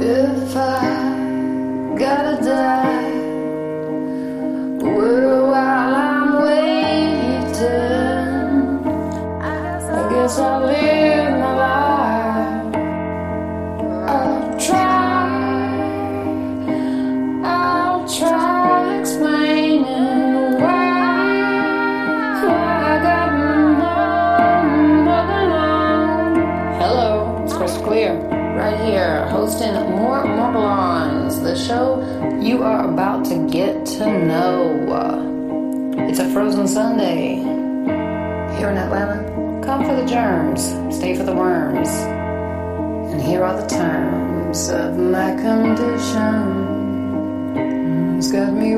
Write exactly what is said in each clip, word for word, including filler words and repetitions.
If I gotta die, well, while I'm waiting, I guess I'll live my life. I'll try, I'll try explaining why, why I got numb alone. Hello, it's Crystal Clear, right here, hosting More Morgellons, the show you are about to get to know. It's a frozen Sunday here in Atlanta. Come for the germs, stay for the worms. And here are the terms of my condition. It's got me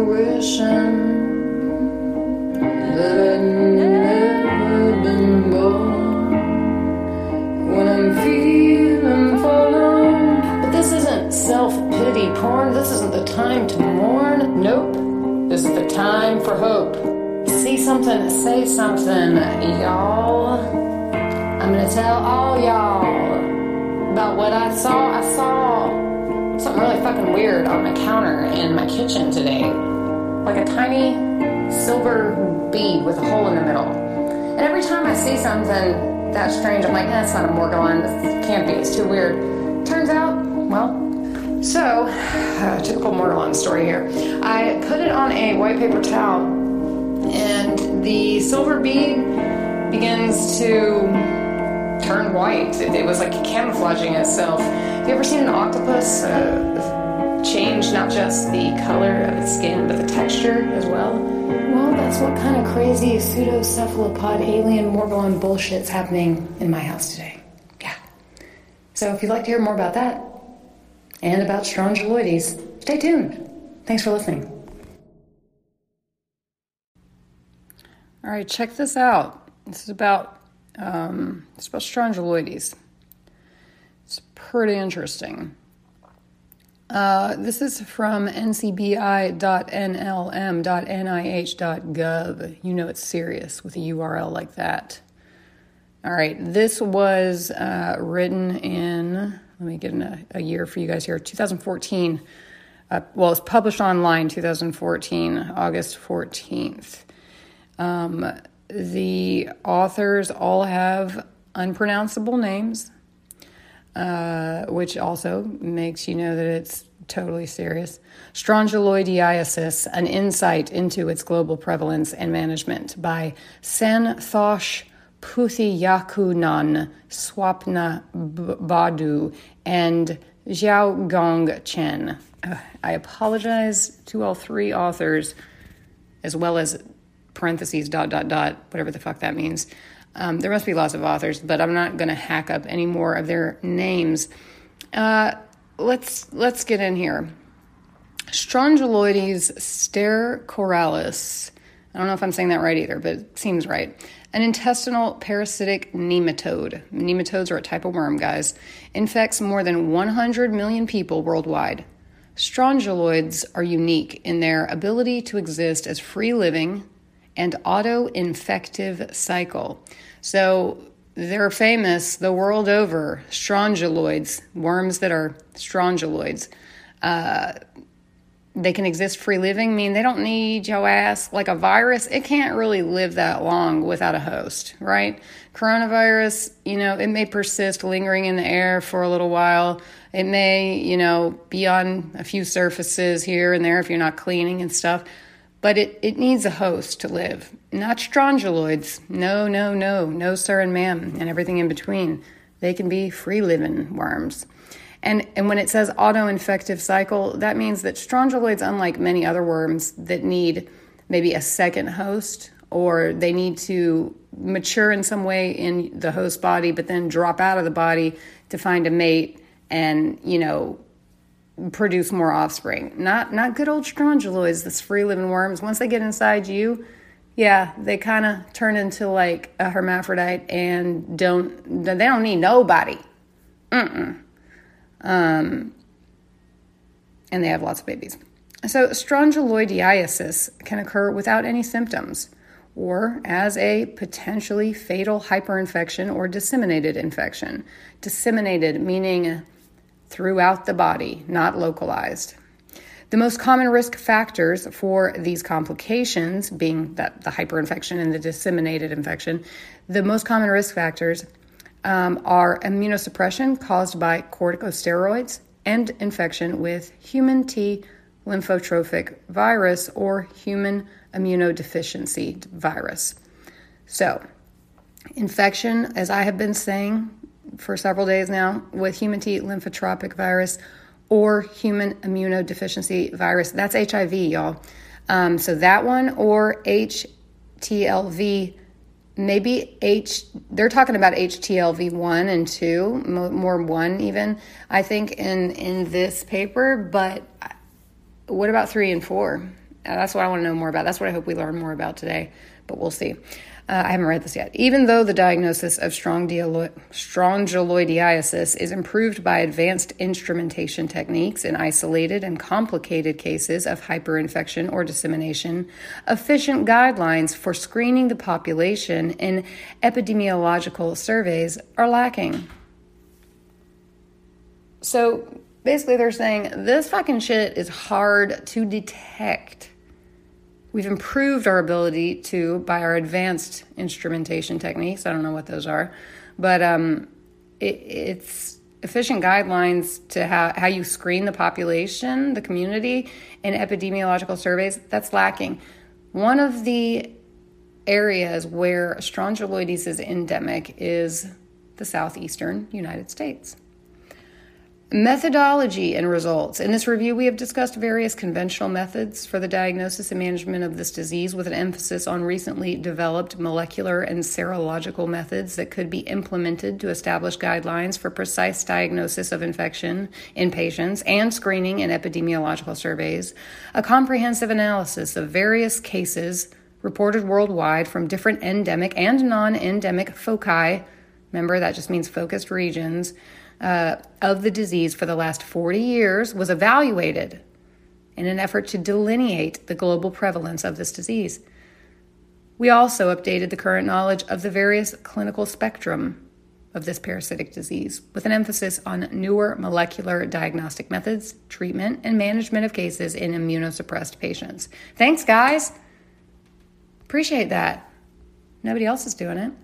wishing that I'd never been born. When I'm feeling forlorn. But this isn't self-pity porn. This isn't the time to mourn. Nope. This is the time for hope. See something, say something, y'all. I'm gonna tell all y'all about what I saw. I saw something really fucking weird on my counter in my kitchen today. Like a tiny silver bead with a hole in the middle. And every time I see something that strange, I'm like, that's not a Morgellon. This can't be. It's too weird. Turns out, well, so, uh, typical Morgellon story here. I put it on a white paper towel, and the silver bead begins to turn white. It, it was like camouflaging itself. Have you ever seen an octopus uh, change not just the color of its skin, but the texture as well? Well, that's what kind of crazy pseudocephalopod alien Morgellon bullshit's happening in my house today. Yeah. So if you'd like to hear more about that, and about strongyloides, stay tuned. Thanks for listening. All right, check this out. This is about um, it's about strongyloides. It's pretty interesting. Uh, this is from N C B I dot N L M dot N I H dot gov. You know it's serious with a U R L like that. All right, this was uh, written in. Let me get in a, a year for you guys here. twenty fourteen. Uh, well, it's published online two thousand fourteen, August fourteenth. Um, the authors all have unpronounceable names, uh, which also makes you know that it's totally serious. Strongyloidiasis, An Insight into Its Global Prevalence and Management by Santhosh Puthiyakunan, Swapna Badu, and Xiaogong Chen. Uh, I apologize to all three authors, as well as parentheses, dot, dot, dot, whatever the fuck that means. Um, there must be lots of authors, but I'm not going to hack up any more of their names. Uh, let's let's get in here. Strongyloides stercoralis. I don't know if I'm saying that right either, but it seems right. An intestinal parasitic nematode. Nematodes are a type of worm, guys. Infects more than one hundred million people worldwide. Strongyloids are unique in their ability to exist as free-living and auto-infective cycle. So they're famous the world over. Strongyloids, worms that are strongyloids. Uh, They can exist free living, mean they don't need your ass. Like a virus, it can't really live that long without a host, right? Coronavirus, you know, it may persist lingering in the air for a little while. It may, you know, be on a few surfaces here and there if you're not cleaning and stuff. But it, it needs a host to live. Not strongyloids. No, no, no. No, sir and ma'am, and everything in between. They can be free-living worms. And and when it says auto-infective cycle, that means that strongyloids, unlike many other worms that need maybe a second host, or they need to mature in some way in the host body, but then drop out of the body to find a mate and, you know, produce more offspring. Not not good old strongyloids, this free-living worms. Once they get inside you, yeah, they kind of turn into like a hermaphrodite and don't they don't need nobody. Mm-mm. Um, and they have lots of babies. So strongyloidiasis can occur without any symptoms or as a potentially fatal hyperinfection or disseminated infection. Disseminated meaning throughout the body, not localized. The most common risk factors for these complications, being that the hyperinfection and the disseminated infection, the most common risk factors um, are immunosuppression caused by corticosteroids and infection with human T lymphotrophic virus or human immunodeficiency virus. So, infection, as I have been saying for several days now, with human T lymphotropic virus or human immunodeficiency virus. That's H I V, y'all. Um, so that one or H T L V, maybe H, they're talking about H T L V one and two, more one even, I think, in, in this paper. But what about three and four? That's what I want to know more about. That's what I hope we learn more about today, but we'll see. Uh, I haven't read this yet. Even though the diagnosis of strongyloidiasis is improved by advanced instrumentation techniques in isolated and complicated cases of hyperinfection or dissemination, efficient guidelines for screening the population in epidemiological surveys are lacking. So basically they're saying this fucking shit is hard to detect. We've improved our ability to by our advanced instrumentation techniques. I don't know what those are, but um, it, it's efficient guidelines to how, how you screen the population, the community, in epidemiological surveys. That's lacking. One of the areas where strongyloides is endemic is the southeastern United States. Methodology and results. In this review, we have discussed various conventional methods for the diagnosis and management of this disease with an emphasis on recently developed molecular and serological methods that could be implemented to establish guidelines for precise diagnosis of infection in patients and screening in epidemiological surveys, a comprehensive analysis of various cases reported worldwide from different endemic and non-endemic foci, remember that just means focused regions, Uh, of the disease for the last forty years was evaluated in an effort to delineate the global prevalence of this disease. We also updated the current knowledge of the various clinical spectrum of this parasitic disease with an emphasis on newer molecular diagnostic methods, treatment, and management of cases in immunosuppressed patients. Thanks, guys. Appreciate that. Nobody else is doing it.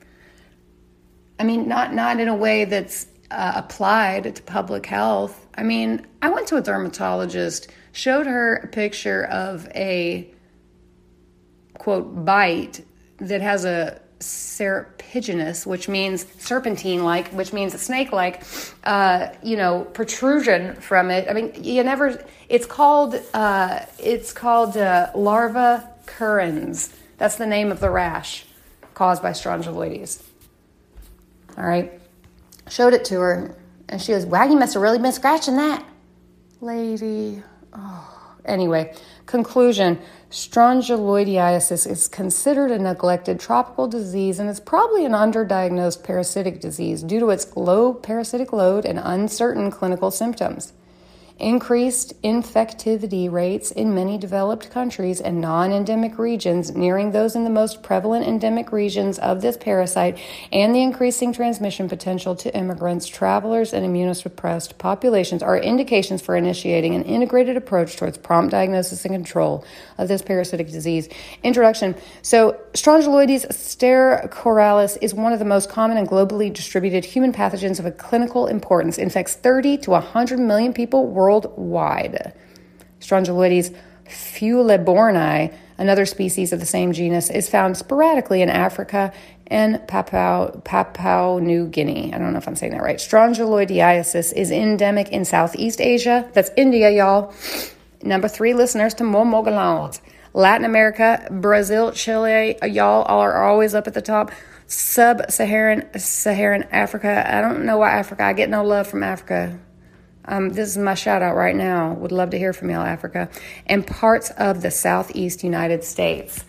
I mean, not, not in a way that's Uh, applied to public health. I mean, I went to a dermatologist, showed her a picture of a, quote, bite that has a serpiginous, which means serpentine-like, which means a snake-like, uh, you know, protrusion from it. I mean, you never, it's called, uh, it's called uh, larva currens. That's the name of the rash caused by strongyloides. All right. Showed it to her, and she goes, wow, you must have really been scratching that, lady. Oh. Anyway, conclusion. Strongyloidiasis is considered a neglected tropical disease, and it's probably an underdiagnosed parasitic disease due to its low parasitic load and uncertain clinical symptoms. Increased infectivity rates in many developed countries and non-endemic regions nearing those in the most prevalent endemic regions of this parasite, and the increasing transmission potential to immigrants, travelers, and immunosuppressed populations are indications for initiating an integrated approach towards prompt diagnosis and control of this parasitic disease. Introduction. So, Strongyloides stercoralis is one of the most common and globally distributed human pathogens of a clinical importance. Infects thirty to one hundred million people worldwide. Worldwide. Strongyloides fuliborni, another species of the same genus, is found sporadically in Africa and Papua, Papua New Guinea. I don't know if I'm saying that right. Strongyloidiasis is endemic in Southeast Asia. That's India, y'all. Number three listeners to Momogaland. Latin America, Brazil, Chile, y'all are always up at the top. Sub-Saharan Saharan Africa. I don't know why Africa. I get no love from Africa. Um, this is my shout out right now. Would love to hear from y'all, Africa. And parts of the Southeast United States.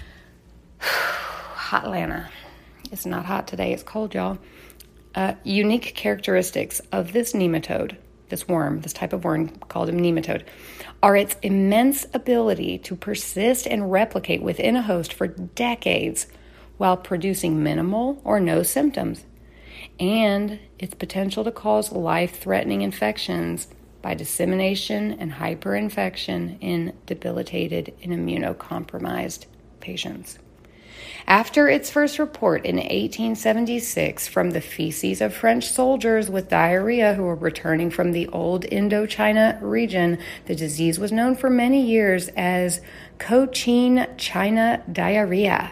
Hot Atlanta. It's not hot today. It's cold, y'all. Uh, unique characteristics of this nematode, this worm, this type of worm called a nematode, are its immense ability to persist and replicate within a host for decades while producing minimal or no symptoms. and its potential to cause life-threatening infections by dissemination and hyperinfection in debilitated and immunocompromised patients. After its first report in eighteen seventy-six from the feces of French soldiers with diarrhea who were returning from the old Indochina region, the disease was known for many years as Cochin China diarrhea.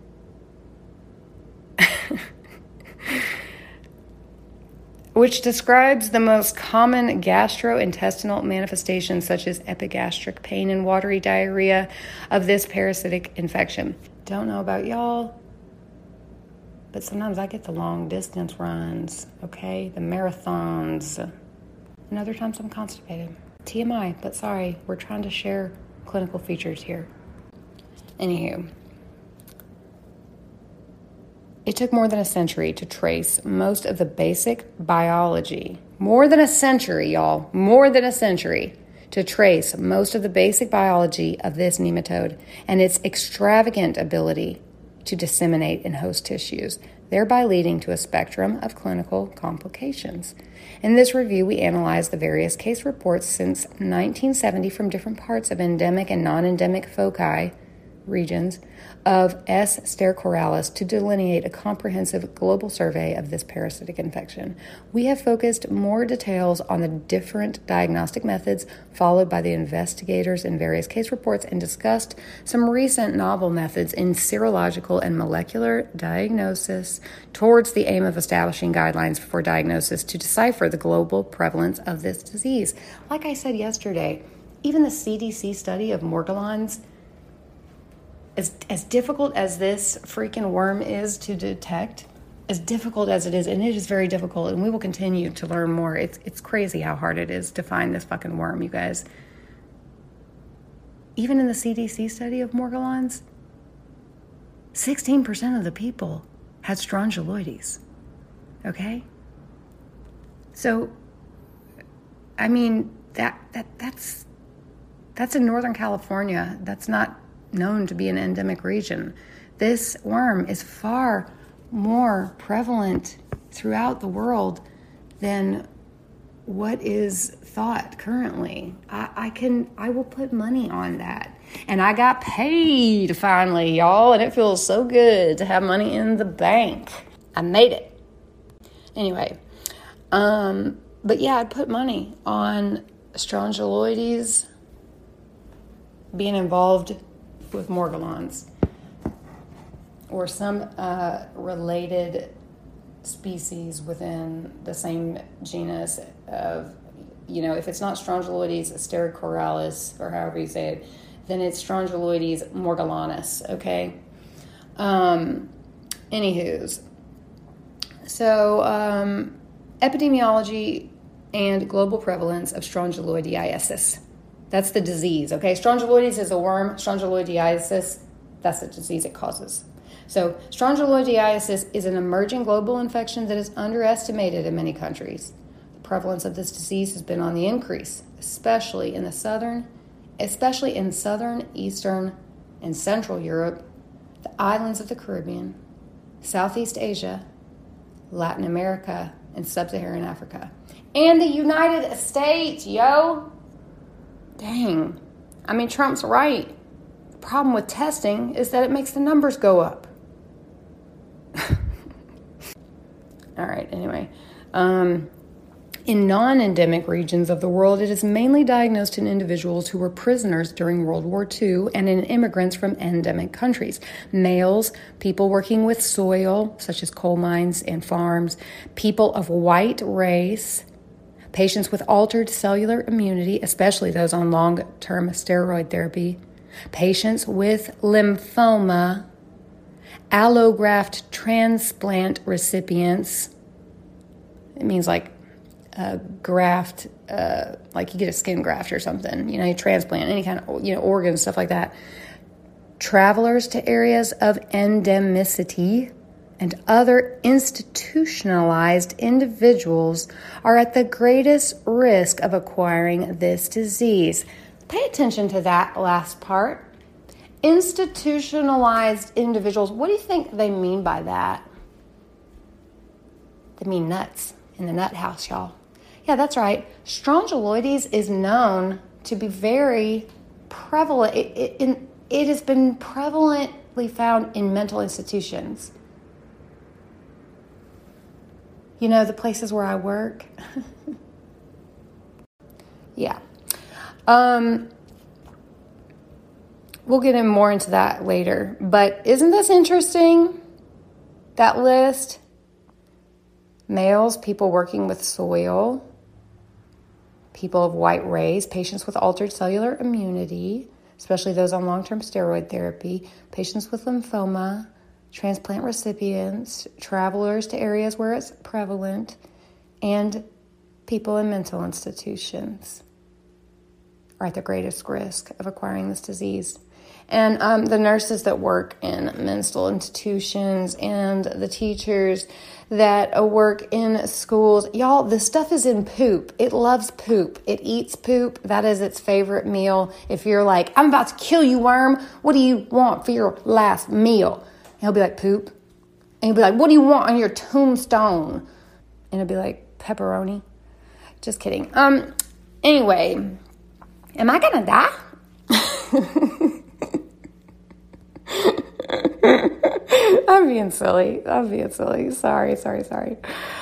Which describes the most common gastrointestinal manifestations such as epigastric pain and watery diarrhea of this parasitic infection. Don't know about y'all, but sometimes I get the long distance runs, okay? The marathons. And other times I'm constipated. T M I, but sorry, we're trying to share clinical features here. Anywho. It took more than a century to trace most of the basic biology. More than a century, y'all. More than a century to trace most of the basic biology of this nematode and its extravagant ability to disseminate in host tissues, thereby leading to a spectrum of clinical complications. In this review, we analyzed the various case reports since nineteen seventy from different parts of endemic and non-endemic foci regions of S. stercoralis to delineate a comprehensive global survey of this parasitic infection. We have focused more details on the different diagnostic methods followed by the investigators in various case reports and discussed some recent novel methods in serological and molecular diagnosis towards the aim of establishing guidelines for diagnosis to decipher the global prevalence of this disease. Like I said yesterday, even the C D C study of Morgellons, As, as difficult as this freaking worm is to detect, as difficult as it is, and it is very difficult, and we will continue to learn more. It's it's crazy how hard it is to find this fucking worm, you guys. Even in the C D C study of Morgellons, sixteen percent of the people had strongyloides, okay? So, I mean, that that that's that's in Northern California. That's not known to be an endemic region. This worm is far more prevalent throughout the world than what is thought currently. I, I can, I will put money on that. And I got paid finally, y'all, and it feels so good to have money in the bank. I made it. Anyway, um, but yeah, I'd put money on strongyloides being involved with Morgellons or some uh, related species within the same genus of, you know, if it's not Strongyloides stercoralis or however you say it, then it's Strongyloides morgellanus, okay? Um, anywho's. So, um, epidemiology and global prevalence of strongyloidiasis. That's the disease, okay? Strongyloides is a worm. Strongyloidiasis, that's the disease it causes. So strongyloidiasis is an emerging global infection that is underestimated in many countries. The prevalence of this disease has been on the increase, especially in the southern, especially in southern, eastern, and central Europe, the islands of the Caribbean, Southeast Asia, Latin America, and sub-Saharan Africa. And the United States, yo! Dang. I mean, Trump's right. The problem with testing is that it makes the numbers go up. All right, anyway. Um, in non-endemic regions of the world, it is mainly diagnosed in individuals who were prisoners during World War Two and in immigrants from endemic countries. Males, people working with soil, such as coal mines and farms, people of white race, patients with altered cellular immunity, especially those on long-term steroid therapy, patients with lymphoma, allograft transplant recipients. It means like a graft, uh, like you get a skin graft or something, you know, you transplant any kind of, you know, organs, stuff like that. Travelers to areas of endemicity and other institutionalized individuals are at the greatest risk of acquiring this disease. Pay attention to that last part. Institutionalized individuals. What do you think they mean by that? They mean nuts in the nut house, y'all. Yeah, that's right. Strongyloides is known to be very prevalent. It, it, it, it has been prevalently found in mental institutions. You know, the places where I work. Yeah. Um, we'll get in more into that later. But isn't this interesting? That list. Males, people working with soil, people of white race, patients with altered cellular immunity, especially those on long-term steroid therapy, patients with lymphoma, transplant recipients, travelers to areas where it's prevalent, and people in mental institutions are at the greatest risk of acquiring this disease. And um, the nurses that work in mental institutions and the teachers that work in schools, y'all, this stuff is in poop. It loves poop. It eats poop. That is its favorite meal. If you're like, I'm about to kill you, worm, what do you want for your last meal? And he'll be like, poop. And he'll be like, what do you want on your tombstone? And he'll be like, pepperoni. Just kidding. Um. Anyway, am I gonna die? I'm being silly. I'm being silly. Sorry, sorry, sorry.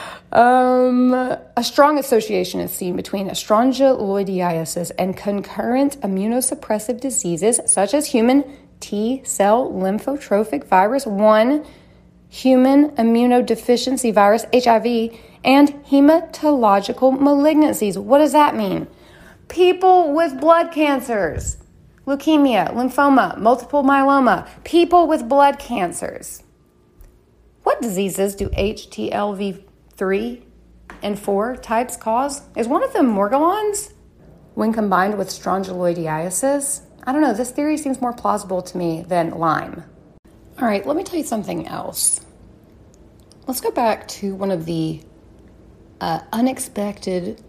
Um, a strong association is seen between strongyloidiasis and concurrent immunosuppressive diseases such as human T-cell lymphotrophic virus one, human immunodeficiency virus, H I V, and hematological malignancies. What does that mean? People with blood cancers. Leukemia, lymphoma, multiple myeloma, people with blood cancers. What diseases do H T L V three and four types cause? Is one of them Morgellons? When combined with strongyloidiasis? I don't know, this theory seems more plausible to me than Lyme. All right, let me tell you something else. Let's go back to one of the uh, unexpected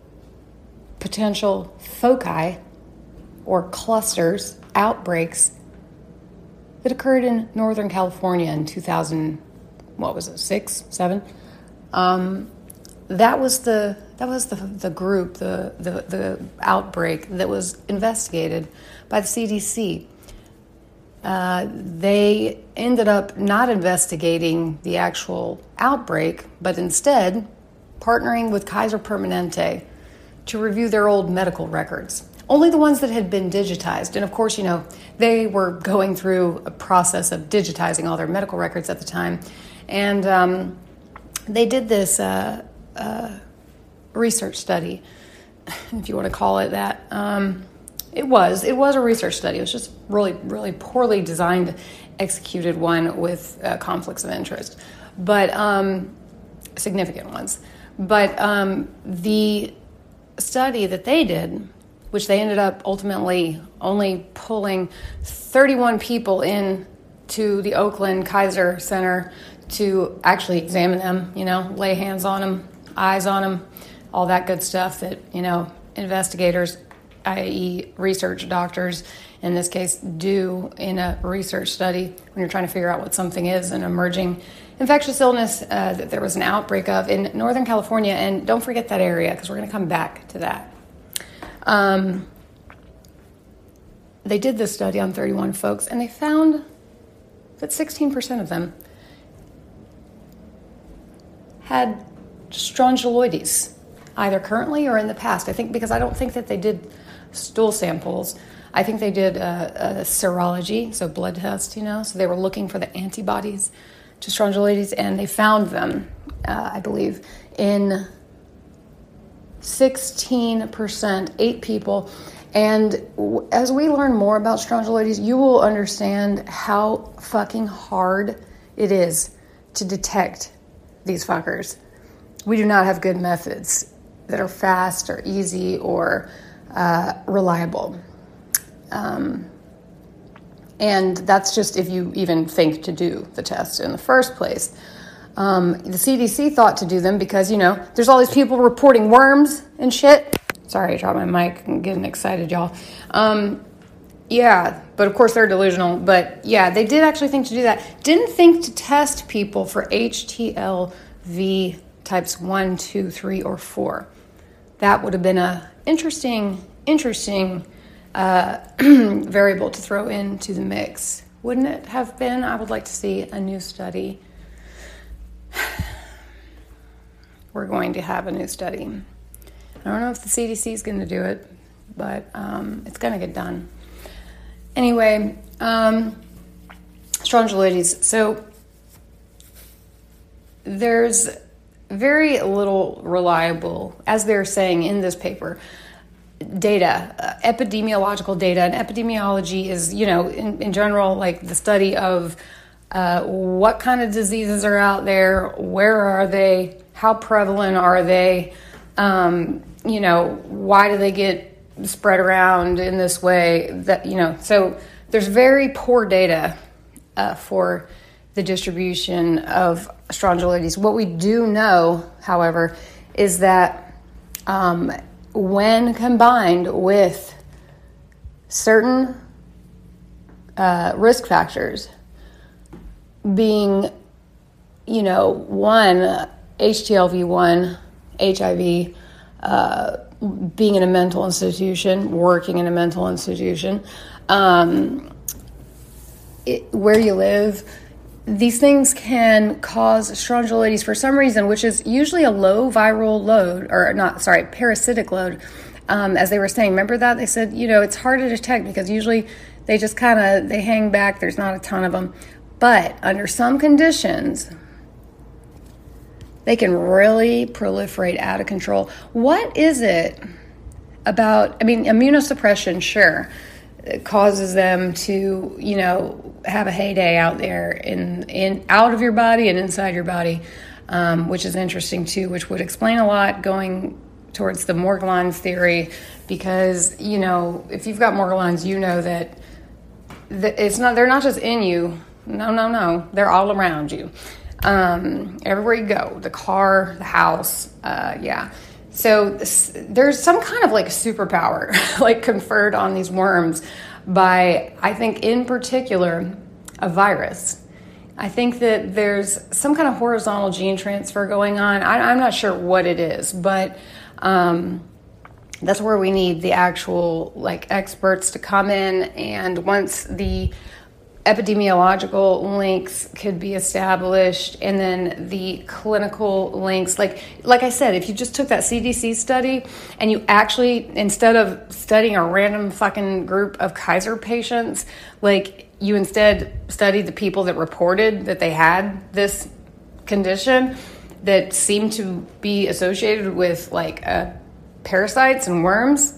potential foci or clusters, outbreaks that occurred in Northern California in two thousand, what was it, six, seven? Um, that was the that was the the group, the, the the outbreak that was investigated by the C D C. Uh, they ended up not investigating the actual outbreak, but instead partnering with Kaiser Permanente to review their old medical records. Only the ones that had been digitized. And of course, you know, they were going through a process of digitizing all their medical records at the time. And um, they did this uh, uh, research study, if you want to call it that. Um, it was. It was a research study. It was just really, really poorly designed, executed one with uh, conflicts of interest. But um, significant ones. But um, the study that they did, which they ended up ultimately only pulling thirty-one people in to the Oakland Kaiser Center to actually examine them, you know, lay hands on them, eyes on them, all that good stuff that, you know, investigators, that is research doctors, in this case, do in a research study when you're trying to figure out what something is, an emerging infectious illness uh, that there was an outbreak of in Northern California. And don't forget that area, because we're going to come back to that. Um, they did this study on thirty-one folks, and they found that sixteen percent of them had strongyloides, either currently or in the past. I think because I don't think that they did stool samples. I think they did a, a serology, so blood test, you know, so they were looking for the antibodies to strongyloides, and they found them, uh, I believe, in sixteen percent, eight people. And as we learn more about strongyloides, you will understand how fucking hard it is to detect these fuckers. We do not have good methods that are fast or easy or uh, reliable. Um, and that's just if you even think to do the test in the first place. Um, the C D C thought to do them because, you know, there's all these people reporting worms and shit. Sorry, I dropped my mic. I'm getting excited, y'all. Um, yeah, but of course they're delusional. But yeah, they did actually think to do that. Didn't think to test people for H T L V types one, two, three, or four. That would have been a interesting, interesting uh, variable to throw into the mix. Wouldn't it have been? I would like to see a new study. We're going to have a new study. I don't know if the C D C is going to do it, but um, it's going to get done. Anyway, um, strongyloides. So there's very little reliable, as they're saying in this paper, data, uh, epidemiological data. And epidemiology is, you know, in, in general, like the study of uh, what kind of diseases are out there, where are they, how prevalent are they, um, you know, why do they get spread around in this way? That, you know, so there's very poor data uh, for the distribution of strongyloides. What we do know, however, is that um, when combined with certain uh, risk factors, being, you know, one, H T L V one, H I V, uh, being in a mental institution, working in a mental institution, um, it, where you live, these things can cause strongyloides for some reason, which is usually a low viral load, or not, sorry, parasitic load. Um, as they were saying, remember that? They said, you know, it's hard to detect because usually they just kind of, they hang back. There's not a ton of them. But under some conditions, they can really proliferate out of control. What is it about, I mean, immunosuppression, sure, it causes them to, you know, have a heyday out there in, in out of your body and inside your body, um, which is interesting too, which would explain a lot going towards the Morgellons theory, because, you know, if you've got Morgellons, you know that, that it's not, they're not just in you. No, no, no. They're all around you. Um, everywhere you go, the car, the house, uh, yeah. So this, there's some kind of like superpower like conferred on these worms by, I think in particular, a virus. I think that there's some kind of horizontal gene transfer going on. I, I'm not sure what it is, but um, that's where we need the actual like experts to come in, and once the epidemiological links could be established, and then the clinical links, like like I said, if you just took that C D C study and you actually, instead of studying a random fucking group of Kaiser patients, like you instead studied the people that reported that they had this condition that seemed to be associated with like uh, parasites and worms.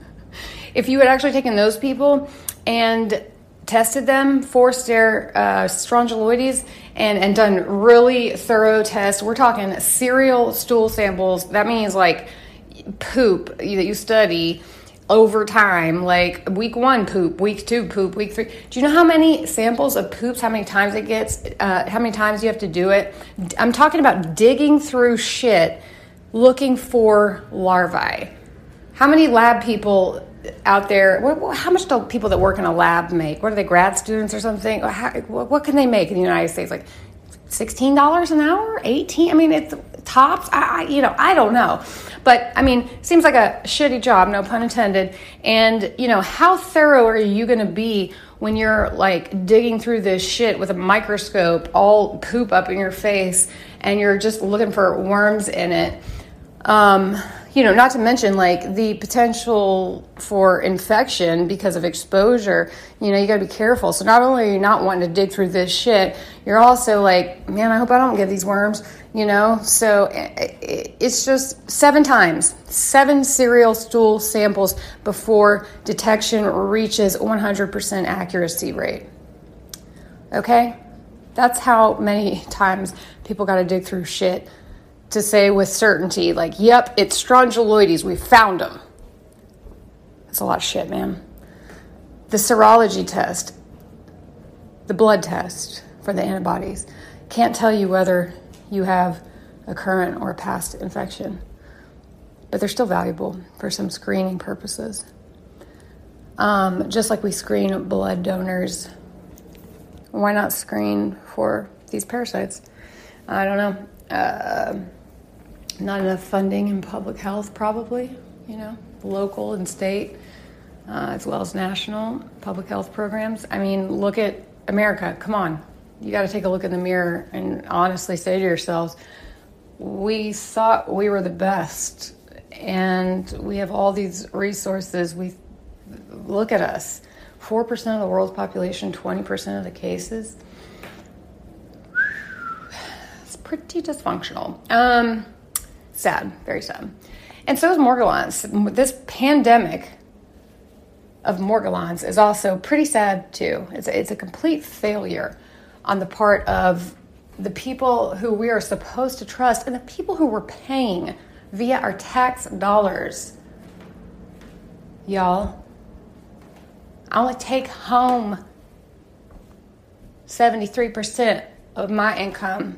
If you had actually taken those people and tested them for their uh, strongyloides and, and done really thorough tests. We're talking serial stool samples. That means like poop that you study over time, like week one poop, week two poop, week three. Do you know how many samples of poops, how many times it gets, uh, how many times you have to do it? I'm talking about digging through shit looking for larvae. How many lab people out there, what, how much do people that work in a lab make? What are they, grad students or something? How, what can they make in the United States? Like sixteen dollars an hour? eighteen? I mean, it's tops. I, I, you know, I don't know. But, I mean, seems like a shitty job, no pun intended. And, you know, how thorough are you going to be when you're, like, digging through this shit with a microscope, all poop up in your face, and you're just looking for worms in it? Um... You know, not to mention, like, the potential for infection because of exposure. You know, you got to be careful. So not only are you not wanting to dig through this shit, you're also like, man, I hope I don't get these worms, you know? So it's just seven times, seven serial stool samples before detection reaches one hundred percent accuracy rate. Okay? That's how many times people got to dig through shit to say with certainty, like, yep, it's strongyloides, we found them. That's a lot of shit, man. The serology test, the blood test for the antibodies, can't tell you whether you have a current or a past infection, but they're still valuable for some screening purposes. Um, just like we screen blood donors, why not screen for these parasites? I don't know. Uh, not enough funding in public health, probably, you know, local and state, uh, as well as national public health programs. I mean, look at America. Come on. You got to take a look in the mirror and honestly say to yourselves, we thought we were the best, and we have all these resources. We look at us. four percent of the world's population, twenty percent of the cases. It's pretty dysfunctional. Um, sad, very sad. And so is Morgellons. This pandemic of Morgellons is also pretty sad too. It's a, it's a complete failure on the part of the people who we are supposed to trust and the people who we're paying via our tax dollars. Y'all, I only take home seventy-three percent of my income.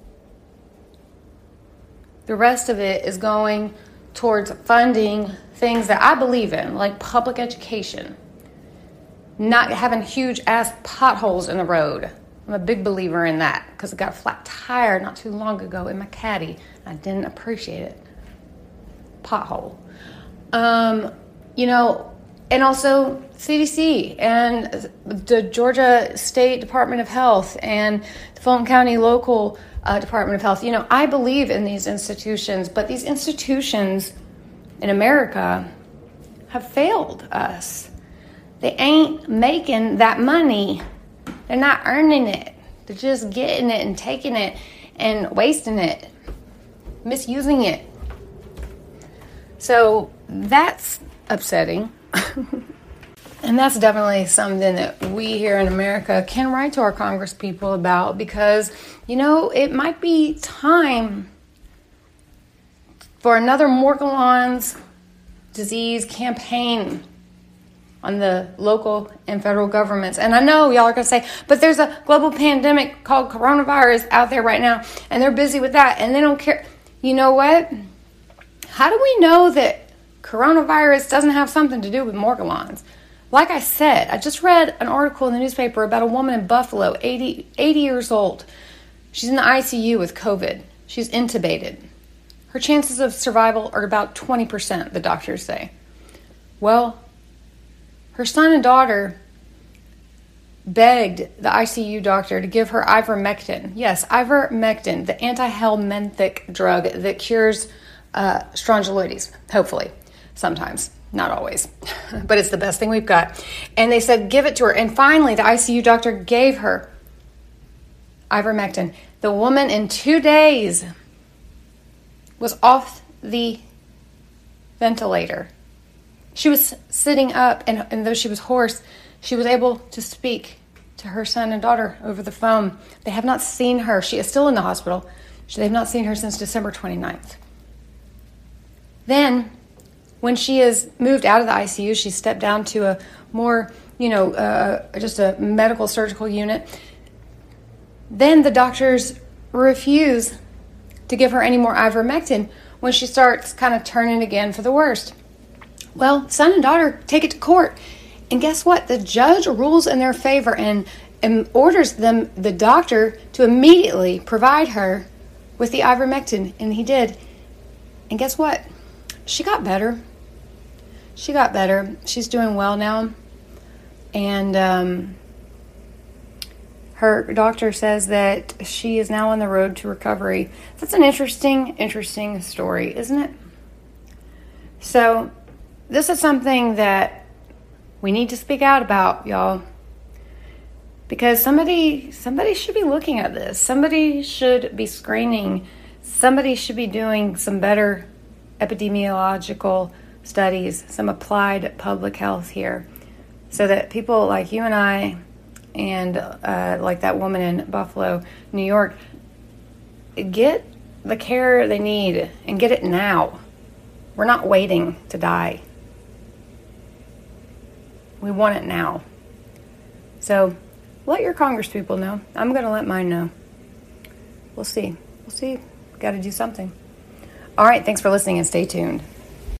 The rest of it is going towards funding things that I believe in, like public education, not having huge ass potholes in the road. I'm a big believer in that because I got a flat tire not too long ago in my Caddy. I didn't appreciate it. Pothole. Um, you know, and also C D C and the Georgia State Department of Health and the Fulton County Local uh, Department of Health. You know, I believe in these institutions, but these institutions in America have failed us. They ain't making that money. They're not earning it. They're just getting it and taking it and wasting it, misusing it. So that's upsetting. And that's definitely something that we here in America can write to our Congress people about because, you know, it might be time for another Morgellons disease campaign on the local and federal governments. And I know y'all are going to say, but there's a global pandemic called coronavirus out there right now, and they're busy with that, and they don't care. You know what? How do we know that coronavirus doesn't have something to do with Morgellons? Like I said, I just read an article in the newspaper about a woman in Buffalo, eighty, eighty years old. She's in the I C U with COVID. She's intubated. Her chances of survival are about twenty percent, the doctors say. Well, her son and daughter begged the I C U doctor to give her ivermectin. Yes, ivermectin, the antihelminthic drug that cures uh, strongyloides, hopefully, sometimes, not always, but it's the best thing we've got. And they said, give it to her. And finally, the I C U doctor gave her ivermectin. The woman in two days was off the ventilator. She was sitting up, and, and though she was hoarse, she was able to speak to her son and daughter over the phone. They have not seen her. She is still in the hospital. They've not seen her since December twenty-ninth. Then, when she is moved out of the I C U, she's stepped down to a more, you know, uh, just a medical surgical unit. Then the doctors refuse to give her any more ivermectin when she starts kind of turning again for the worst. Well, son and daughter take it to court. And guess what? The judge rules in their favor and, and orders them, the doctor, to immediately provide her with the ivermectin. And he did. And guess what? She got better. She got better. She's doing well now. And um, her doctor says that she is now on the road to recovery. That's an interesting, interesting story, isn't it? So this is something that we need to speak out about, y'all. Because somebody somebody should be looking at this. Somebody should be screening. Somebody should be doing some better epidemiological studies, some applied public health here, so that people like you and I and uh, like that woman in Buffalo, New York, get the care they need and get it now. We're not waiting to die. We want it now. So let your Congress people know. I'm going to let mine know. We'll see. We'll see. Got to do something. All right. Thanks for listening and stay tuned.